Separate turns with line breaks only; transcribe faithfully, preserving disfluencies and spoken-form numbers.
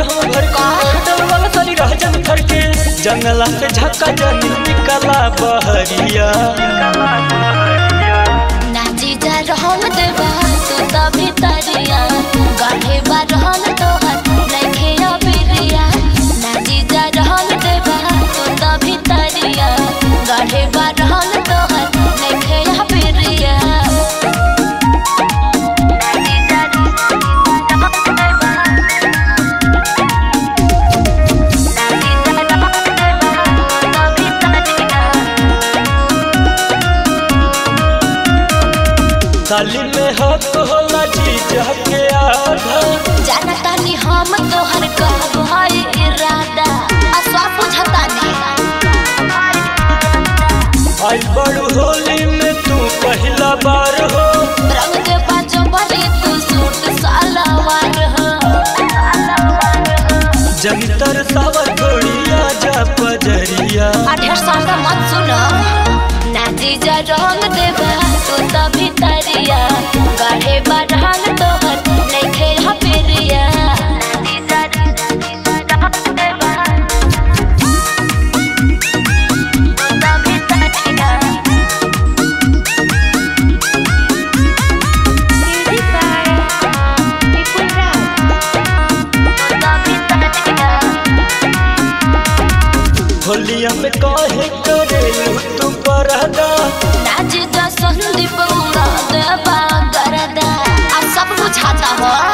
हम भर के वाला सारी रह जन थर के जंगला से झक्का जन निकला बहरिया
नाची जा रहल देवा तू त भितरिया गाढ़े बा रहल तोहर नइखे अबिरिया नाची जा रहल देवा तू त भितरिया गाढ़े बा रहल तोहर नइखे अबिरिया
साली में हक होला चीज के आधा
जाना तानी हम तोहर कहब है इरादा आ सब बुझता नहीं
आई बड़ू होली में तू पहला बार हो
रंग के पाँचो बड़ी तू सूट सलवार हो
जंतर सावर घोड़िया जा पजरिया
अठारह साल का मत सुनो नाची जा रंग देवा तू त भितरिया गाढ़े बा रहल तोहर नइखे हपेरिया नाची जा रंग देवा तू त भितरिया
होलिया में काहे करेलू तू परदा
नाच जा संदीप उड़ा देवा करदा आ सब बुझाता हो